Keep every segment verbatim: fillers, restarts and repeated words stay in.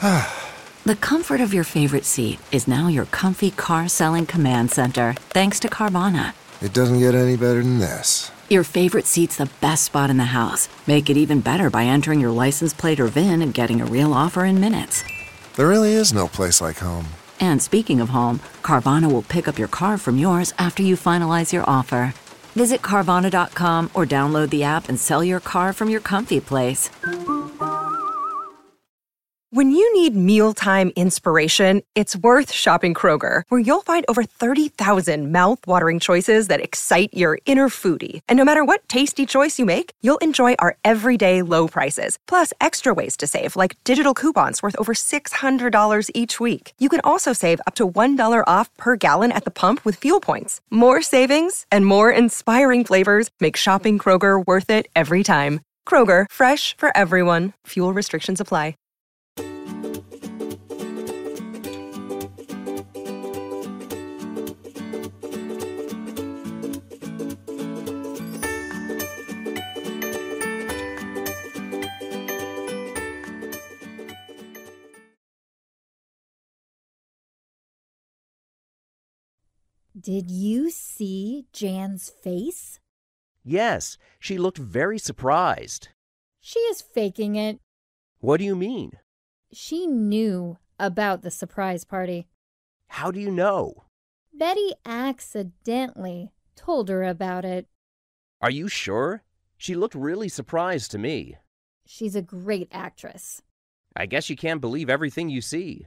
The comfort of your favorite seat is now your comfy car selling command center, thanks to Carvana. It doesn't get any better than this. Your favorite seat's the best spot in the house. Make it even better by entering your license plate or V I N and getting a real offer in minutes. There really is no place like home. And speaking of home, Carvana will pick up your car from yours after you finalize your offer. Visit Carvana dot com or download the app and sell your car from your comfy place. When you need mealtime inspiration, it's worth shopping Kroger, where you'll find over thirty thousand mouth-watering choices that excite your inner foodie. And no matter what tasty choice you make, you'll enjoy our everyday low prices, plus extra ways to save, like digital coupons worth over six hundred dollars each week. You can also save up to one dollar off per gallon at the pump with fuel points. More savings and more inspiring flavors make shopping Kroger worth it every time. Kroger, fresh for everyone. Fuel restrictions apply. Did you see Jan's face? Yes, she looked very surprised. She is faking it. What do you mean? She knew about the surprise party. How do you know? Betty accidentally told her about it. Are you sure? She looked really surprised to me. She's a great actress. I guess you can't believe everything you see.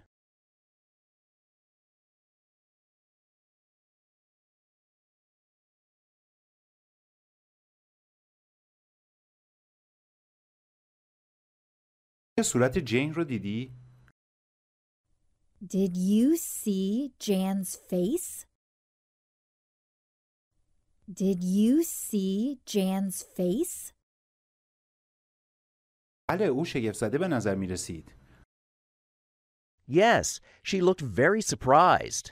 صورت جین رو دیدی؟ Did you see Jan's face? Did you see Jan's face? بله، او شگفت‌زده به نظر می رسید. Yes, she looked very surprised.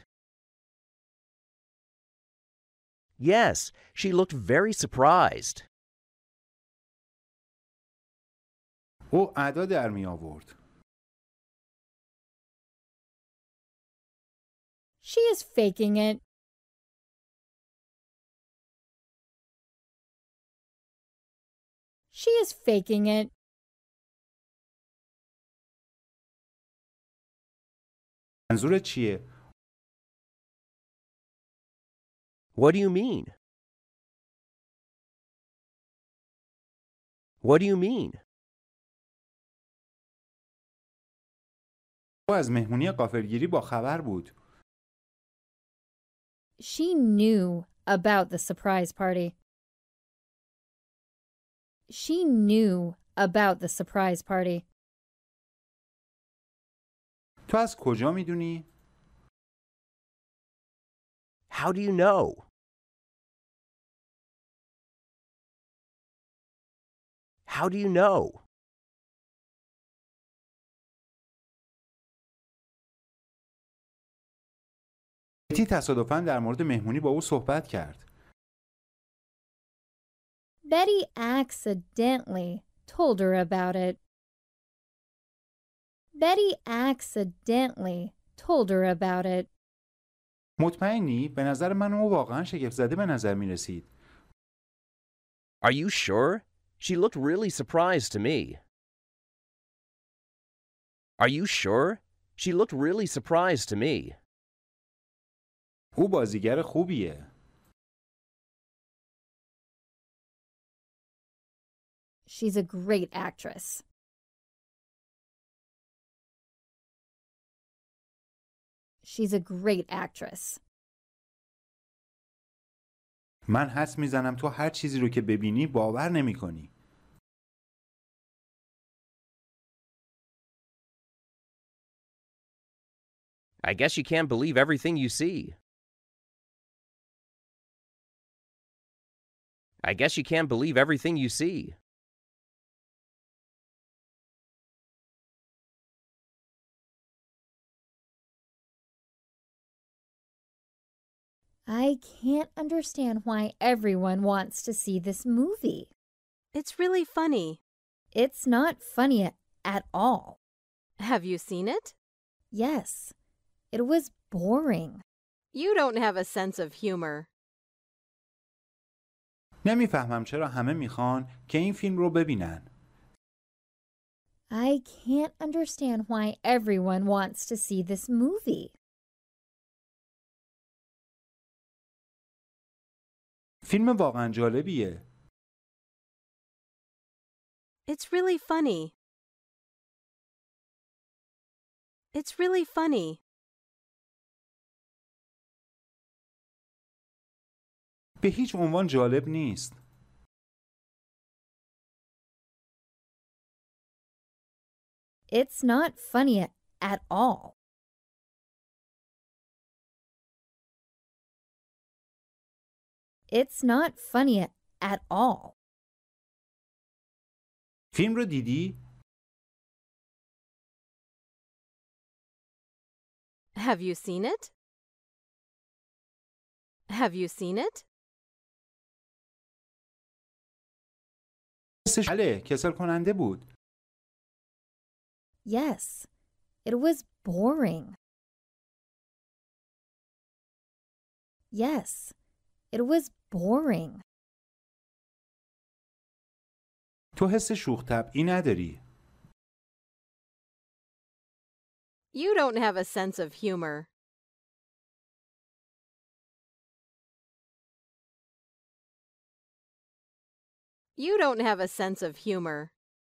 Yes, she looked very surprised. او ادا در می آورد. She is faking it. She is faking it. منظورت چیه؟ What do you mean? What do you mean? او از مهمونی غافلگیری با خبر بود. She knew about the surprise party. She knew about the surprise party. تو از کجا میدونی؟ How do you know? How do you know? بتی تصادفاً در مورد مهمونی با او صحبت کرد. Betty accidentally told her about it. Betty accidentally told her about it. مطمئنی؟ به نظر من او واقعاً شگفت‌زده به نظر می رسید. Are you sure? She looked really surprised to me. Are you sure? She looked really surprised to me. او بازیگر خوبیه. She's a great actress. She's a great actress. من حدس میزنم تو هر چیزی رو که ببینی باور نمی کنی. I guess you can't believe everything you see. I guess you can't believe everything you see. I can't understand why everyone wants to see this movie. It's really funny. It's not funny at all. Have you seen it? Yes. It was boring. You don't have a sense of humor. نمیفهمم چرا همه میخوان که این فیلم رو ببینن. I can't understand why everyone wants to see this movie. فیلم واقعا جالبیه. It's really funny. It's really funny. به هیچ عنوان جالب نیست. It's not funny at all. It's not funny at all. فیلم رو دیدی؟ Have you seen it? Have you seen it? بله، کسل کننده بود. Yes. It was boring. Yes. It was boring. تو حس شوخ طبعی نداری. You don't have a sense of humor. You don't have a sense of humor.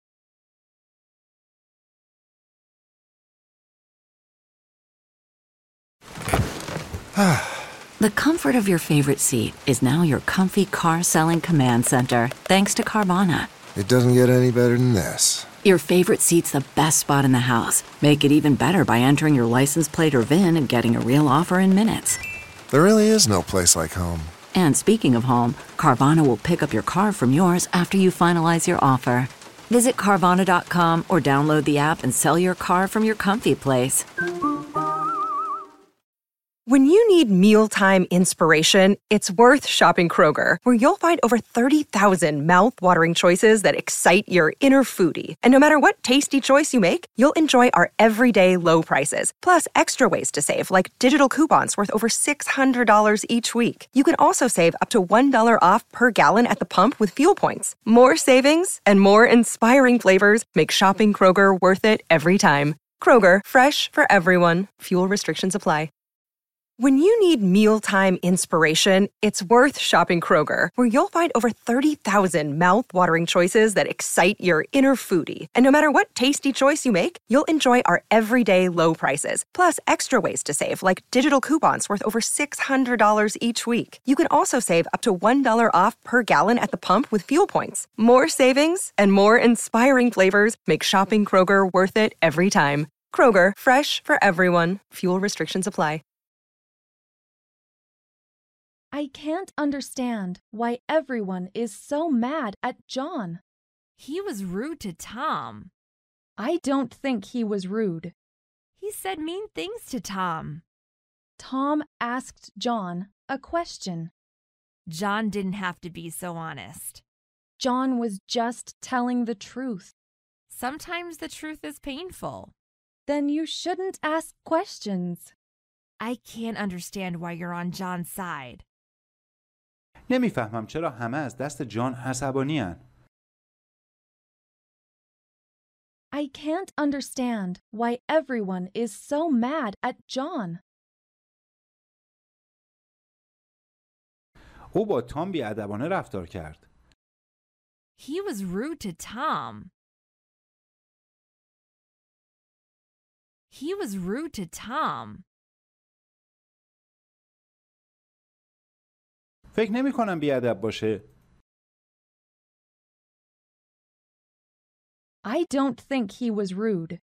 The comfort of your favorite seat is now your comfy car-selling command center, thanks to Carvana. It doesn't get any better than this. Your favorite seat's the best spot in the house. Make it even better by entering your license plate or V I N and getting a real offer in minutes. There really is no place like home. And speaking of home, Carvana will pick up your car from yours after you finalize your offer. Visit Carvana dot com or download the app and sell your car from your comfy place. When you need mealtime inspiration, it's worth shopping Kroger, where you'll find over thirty thousand mouth-watering choices that excite your inner foodie. And no matter what tasty choice you make, you'll enjoy our everyday low prices, plus extra ways to save, like digital coupons worth over six hundred dollars each week. You can also save up to one dollar off per gallon at the pump with fuel points. More savings and more inspiring flavors make shopping Kroger worth it every time. Kroger, fresh for everyone. Fuel restrictions apply. When you need mealtime inspiration, it's worth shopping Kroger, where you'll find over thirty thousand mouth-watering choices that excite your inner foodie. And no matter what tasty choice you make, you'll enjoy our everyday low prices, plus extra ways to save, like digital coupons worth over six hundred dollars each week. You can also save up to one dollar off per gallon at the pump with fuel points. More savings and more inspiring flavors make shopping Kroger worth it every time. Kroger, fresh for everyone. Fuel restrictions apply. I can't understand why everyone is so mad at John. He was rude to Tom. I don't think he was rude. He said mean things to Tom. Tom asked John a question. John didn't have to be so honest. John was just telling the truth. Sometimes the truth is painful. Then you shouldn't ask questions. I can't understand why you're on John's side. نمیفهمم چرا همه از دست جان عصبانی‌اند. I can't understand why everyone is so mad at John. او با تام بی‌ادبانه رفتار کرد. He was rude to Tom. He was rude to Tom. فکر نمی کنم بی‌ادب باشه. I don't think he was rude.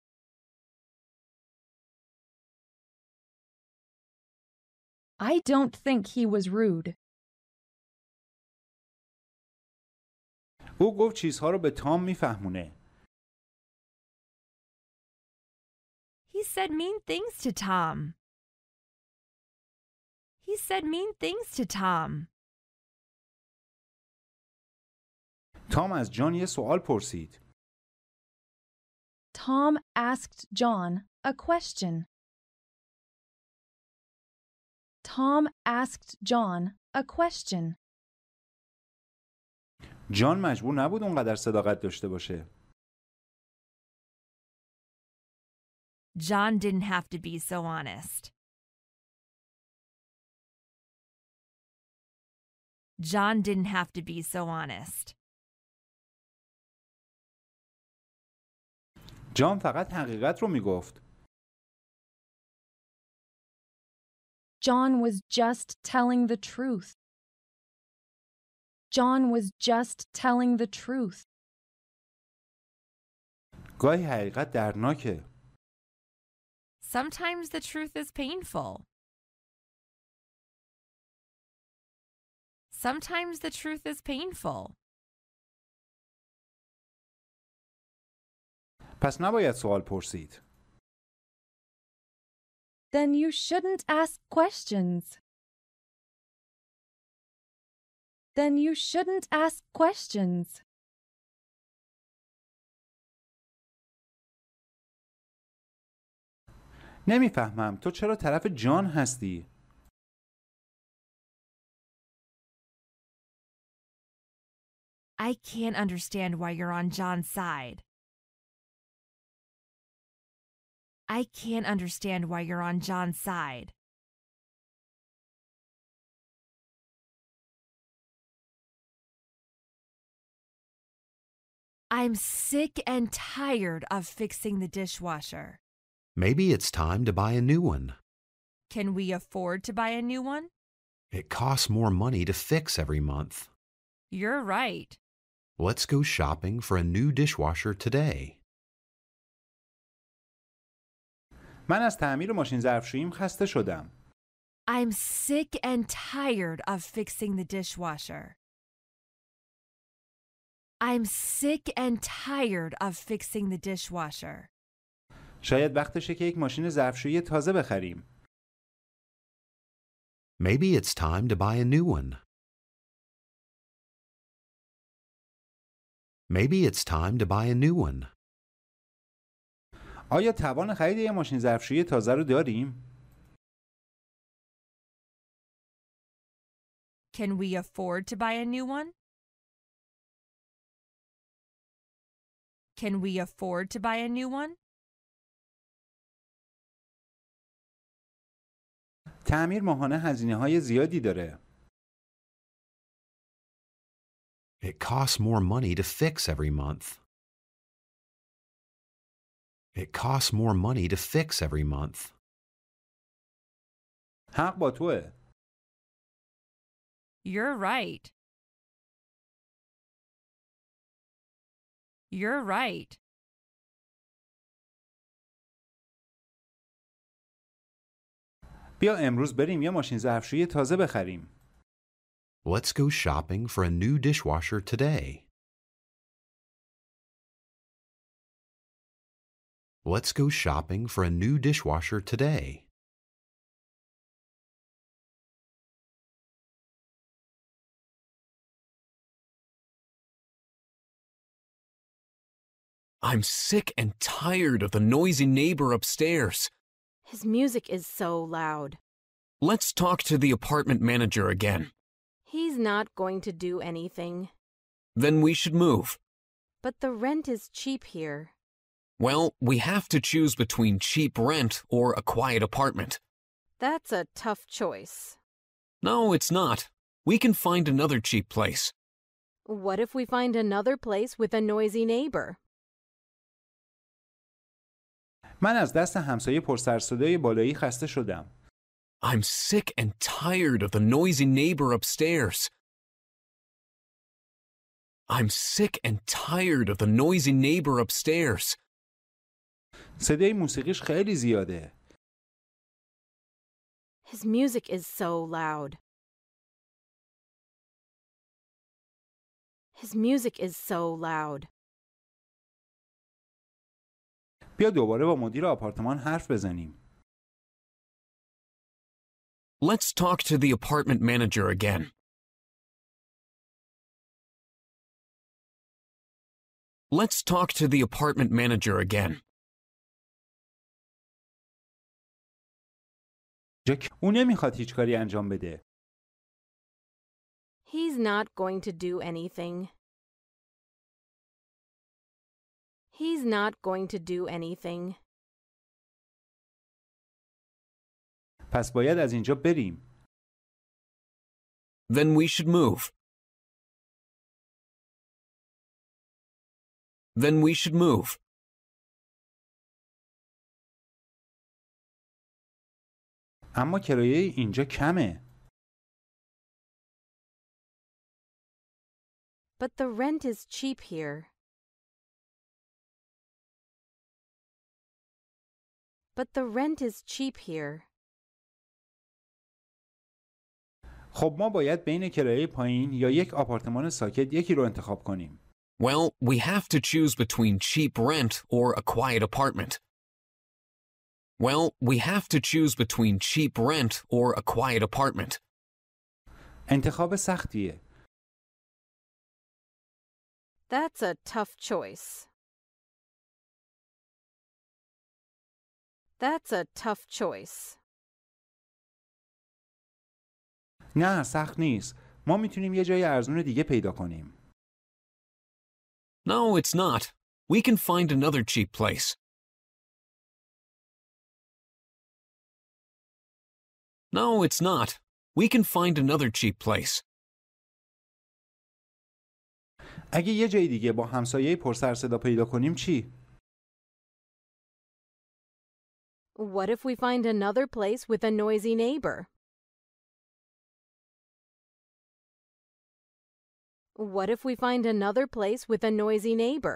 I don't think he was rude. او گفت چیزها رو به تام میفهمونه. He said mean things to Tom. He said mean things to Tom. تام از جان یه سوال پرسید. Tom asked John a question. Tom asked John a question. جان مجبور نبود اونقدر صداقت داشته باشه. John didn't have to be so honest. John didn't have to be so honest. جان فقط حقیقت رو میگفت. John was just telling the truth. John was just telling the truth. گاهی حقیقت دردناکه. Sometimes the truth is painful. Sometimes the truth is painful. پس نباید سوال پرسید. Then you shouldn't ask questions. Then you shouldn't ask questions. نمیفهمم تو چرا طرف جان هستی؟ I can't understand why you're on John's side. I can't understand why you're on John's side. I'm sick and tired of fixing the dishwasher. Maybe it's time to buy a new one. Can we afford to buy a new one? It costs more money to fix every month. You're right. Let's go shopping for a new dishwasher today. من از تعمیر ماشین ظرفشوییم خسته شدم. I'm sick and tired of fixing the dishwasher. I'm sick and tired of fixing the dishwasher. شاید وقتشه که یک ماشین ظرفشویی تازه بخریم. Maybe it's time to buy a new one. Maybe it's time to buy a new one. آیا توان خرید یک ماشین ظرفشویی تازه رو داریم؟ Can we afford to buy a new one? Can we afford to buy a new one? تعمیر ماهانه هزینه‌های زیادی داره. It costs more money to fix every month. It costs more money to fix every month. حق با توه. You're right. You're right. بیا امروز بریم یه ماشین ظرفشویی تازه بخریم. Let's go shopping for a new dishwasher today. Let's go shopping for a new dishwasher today. I'm sick and tired of the noisy neighbor upstairs. His music is so loud. Let's talk to the apartment manager again. He's not going to do anything. Then we should move. But the rent is cheap here. Well, we have to choose between cheap rent or a quiet apartment. That's a tough choice. No, it's not. We can find another cheap place. What if we find another place with a noisy neighbor? من از دست همسایه پرسرصدای بالایی خسته شدم. I'm sick and tired of the noisy neighbor upstairs. I'm sick and tired of the noisy neighbor upstairs. صدای موسیقیش خیلی زیاده. His music is so loud. His music is so loud. بیا دوباره با مدیر آپارتمان حرف بزنیم. Let's talk to the apartment manager again. Let's talk to the apartment manager again. اون نمیخواد هیچ کاری انجام بده. He's not going to do anything. He's not going to do anything. پس باید از اینجا بریم. Then we should move. Then we should move. اما کرایه اینجا کمه. But the rent is cheap here. But the rent is cheap here. خب ما باید بین کرایه پایین یا یک آپارتمان ساکت یکی رو انتخاب کنیم. Well, we have to choose between cheap rent or a quiet apartment. Well, we have to choose between cheap rent or a quiet apartment. انتخاب سختیه. That's a tough choice. That's a tough choice. نه سخت نیست. ما میتونیم یه جای ارزون دیگه پیدا کنیم. No, it's not. We can find another cheap place. No, it's not. We can find another cheap place. اگه یه جای دیگه با همسایه پر سر صدا پیدا کنیم چی؟ What if we find another place with a noisy neighbor? What if we find another place with a noisy neighbor?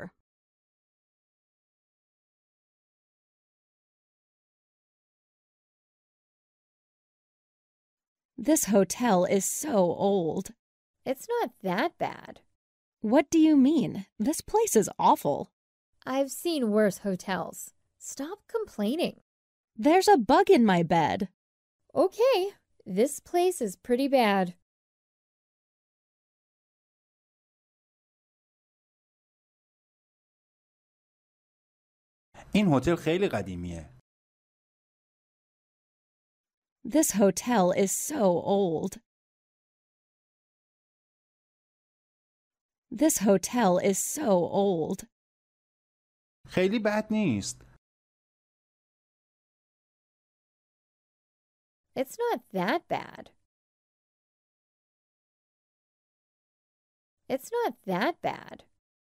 This hotel is so old. It's not that bad. What do you mean? This place is awful. I've seen worse hotels. Stop complaining. There's a bug in my bed. Okay, this place is pretty bad. این هتل خیلی قدیمیه. This hotel is so old. This hotel is so old. خیلی بد نیست. It's not that bad. It's not that bad.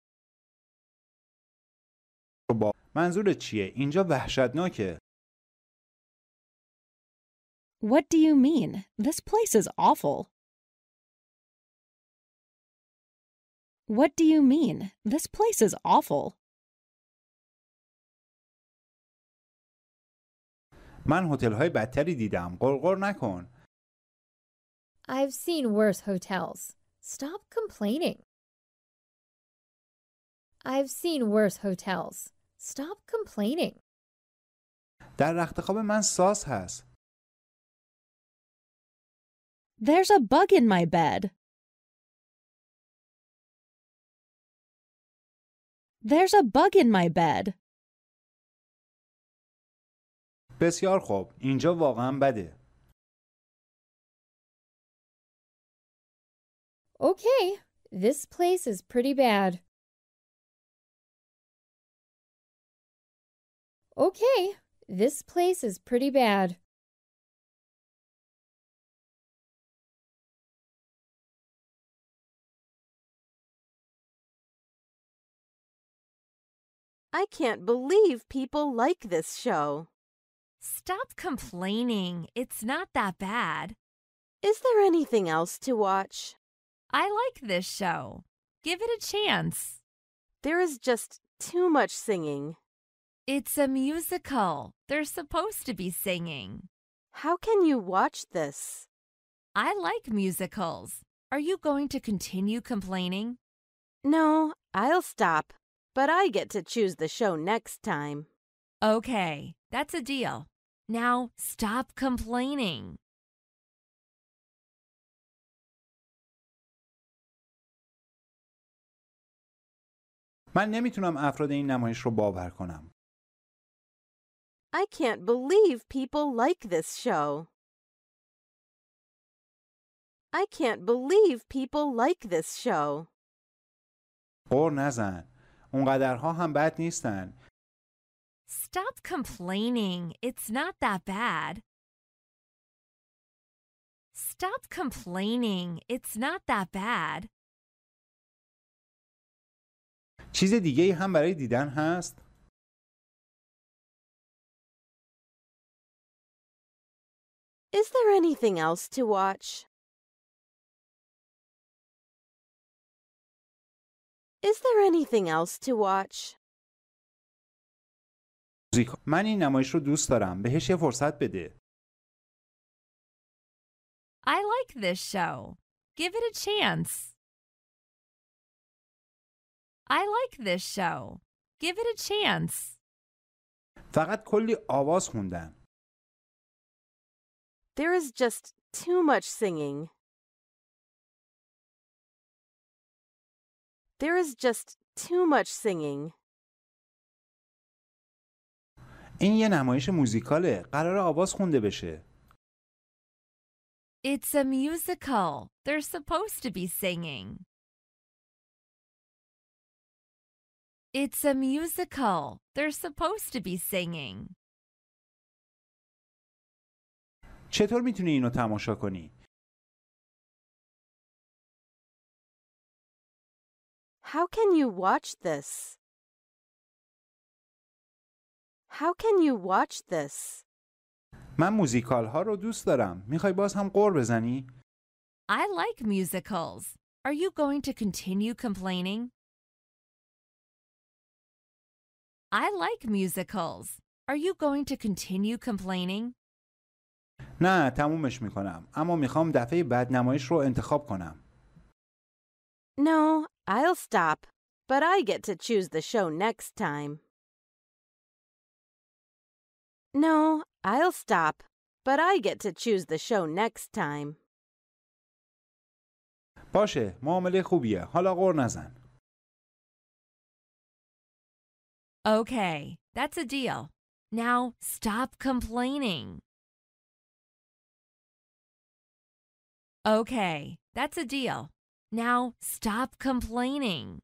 منظورت چیه؟ اینجا وحشتناکه. What do you mean? This place is awful. What do you mean? This place is awful. من هتل‌های بدتری دیدم. غرغر نکن. I've seen worse hotels. Stop complaining. I've seen worse hotels. Stop complaining. در رخت خواب من ساس هست. There's a bug in my bed. There's a bug in my bed. بسیار خوب. اینجا واقعا بده. Okay, this place is pretty bad. Okay, this place is pretty bad. I can't believe people like this show. Stop complaining. It's not that bad. Is there anything else to watch? I like this show. Give it a chance. There is just too much singing. It's a musical. They're supposed to be singing. How can you watch this? I like musicals. Are you going to continue complaining? No, I'll stop. But I get to choose the show next time. Okay, that's a deal. Now stop complaining. من نمیتونم افراد این نمایش رو باور کنم. I can't believe people like this show. I can't believe people like this show. غر نزن. اونقدرها هم بد نیستن. Stop complaining. It's not that bad. Stop complaining. It's not that bad. چیز دیگه‌ای هم برای دیدن هست؟ Is there anything else to watch? Is there anything else to watch? من این نمایش رو دوست دارم. بهش یه فرصت بده. I like this show. Give it a chance. I like this show. Give it a chance. فقط کلی آواز خوندن. There is just too much singing. There is just too much singing. این یه نمایش موزیکاله. قراره آواز خونده بشه. It's a musical. They're supposed to be singing. It's a musical. They're supposed to be singing. چطور میتونی اینو تماشا کنی؟ How can you watch this? How can you watch this? من موزیکال ها رو دوست دارم. میخوای باز هم غر بزنی؟ I like musicals. Are you going to continue complaining? I like musicals. Are you going to continue complaining? نه، تمومش میکنم. اما میخوام دفعه بعد نمایش رو انتخاب کنم. No, I'll stop, but I get to choose the show next time. No, I'll stop, but I get to choose the show next time. باشه، معامله خوبیه. حالا غر نزن. Okay, that's a deal. Now stop complaining. Okay, that's a deal. Now stop complaining.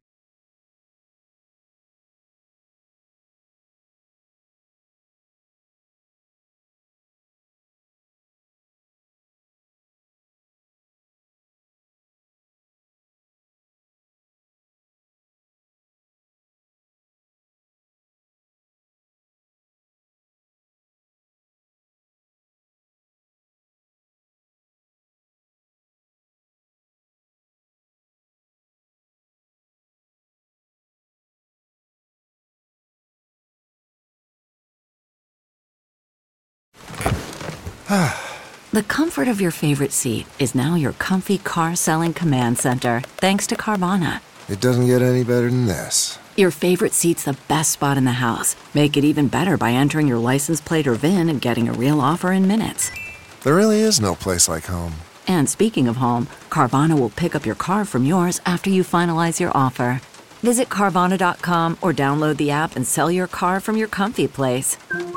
The comfort of your favorite seat is now your comfy car selling command center, thanks to Carvana. It doesn't get any better than this. Your favorite seat's the best spot in the house. Make it even better by entering your license plate or V I N and getting a real offer in minutes. There really is no place like home. And speaking of home, Carvana will pick up your car from yours after you finalize your offer. Visit Carvana dot com or download the app and sell your car from your comfy place.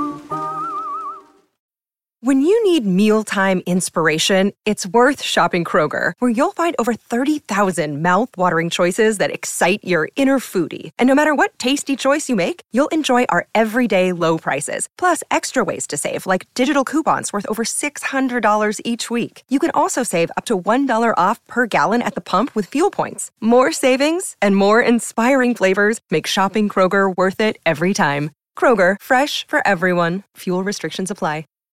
When you need mealtime inspiration, it's worth shopping Kroger, where you'll find over thirty thousand mouth-watering choices that excite your inner foodie. And no matter what tasty choice you make, you'll enjoy our everyday low prices, plus extra ways to save, like digital coupons worth over six hundred dollars each week. You can also save up to one dollar off per gallon at the pump with fuel points. More savings and more inspiring flavors make shopping Kroger worth it every time. Kroger, fresh for everyone. Fuel restrictions apply.